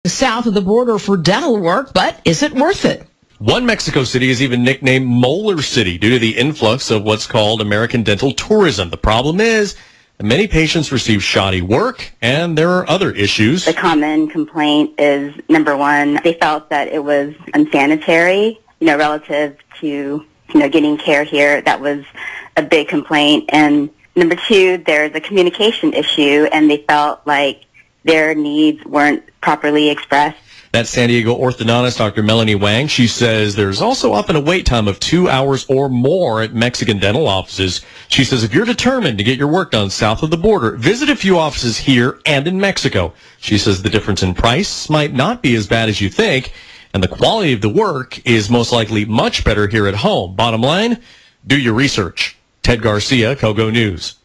south of the border for dental work, but is it worth it? One Mexico City is even nicknamed Molar City due to the influx of what's called American dental tourism. The problem is that many patients receive shoddy work, and there are other issues. The common complaint is, number one, they felt that it was unsanitary, relative to, getting care here. That was a big complaint. And number two, there's a communication issue, and they felt like their needs weren't properly expressed. That's San Diego orthodontist Dr. Melanie Wang. She says there's also often a wait time of 2 hours or more at Mexican dental offices. She says if you're determined to get your work done south of the border, visit a few offices here and in Mexico. She says the difference in price might not be as bad as you think, and the quality of the work is most likely much better here at home. Bottom line, do your research. Ted Garcia, Kogo News.